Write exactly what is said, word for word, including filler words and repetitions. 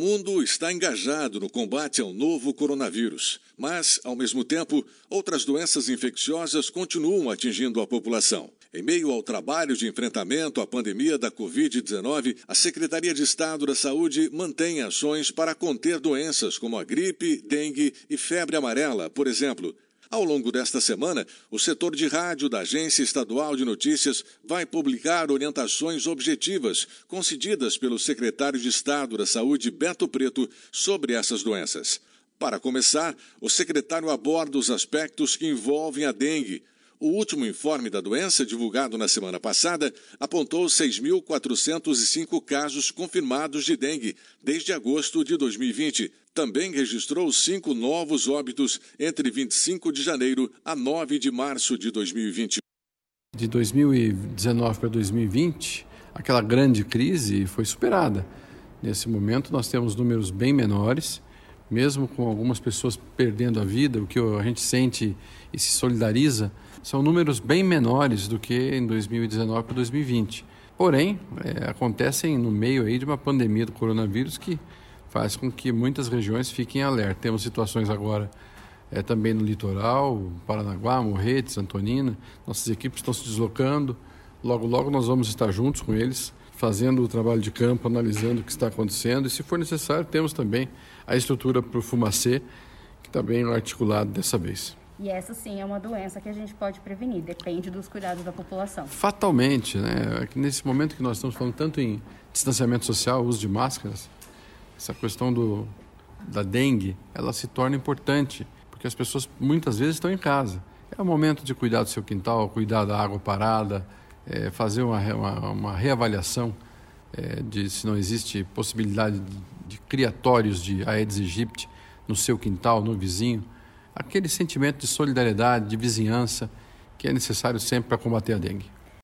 mundo está engajado no combate ao novo coronavírus, mas, ao mesmo tempo, outras doenças infecciosas continuam atingindo a população. Em meio ao trabalho de enfrentamento à pandemia da covid dezenove, a Secretaria de Estado da Saúde mantém ações para conter doenças como a gripe, dengue e febre amarela, por exemplo. Ao longo desta semana, o setor de rádio da Agência Estadual de Notícias vai publicar orientações objetivas concedidas pelo secretário de Estado da Saúde, Beto Preto, sobre essas doenças. Para começar, o secretário aborda os aspectos que envolvem a dengue. O último informe da doença, divulgado na semana passada, apontou seis mil quatrocentos e cinco casos confirmados de dengue desde agosto de dois mil e vinte. Também registrou cinco novos óbitos entre vinte e cinco de janeiro a nove de março de dois mil e vinte. De dois mil e dezenove para dois mil e vinte, aquela grande crise foi superada. Nesse momento, nós temos números bem menores, mesmo com algumas pessoas perdendo a vida, o que a gente sente e se solidariza, são números bem menores do que em dois mil e dezenove para dois mil e vinte. Porém, é, acontecem no meio aí de uma pandemia do coronavírus que faz com que muitas regiões fiquem alerta. Temos situações agora é, também no litoral, Paranaguá, Morretes, Antonina. Nossas equipes estão se deslocando. Logo, logo nós vamos estar juntos com eles, fazendo o trabalho de campo, analisando o que está acontecendo. E, se for necessário, temos também a estrutura para o Fumacê, que está bem articulado dessa vez. E essa sim é uma doença que a gente pode prevenir, depende dos cuidados da população. Fatalmente, né? Nesse momento que nós estamos falando tanto em distanciamento social, uso de máscaras, essa questão do, da dengue, ela se torna importante, porque as pessoas muitas vezes estão em casa. É o momento de cuidar do seu quintal, cuidar da água parada, é, fazer uma, uma, uma reavaliação é, de se não existe possibilidade de, de criatórios de Aedes aegypti no seu quintal, no vizinho. Aquele sentimento de solidariedade, de vizinhança, que é necessário sempre para combater a dengue.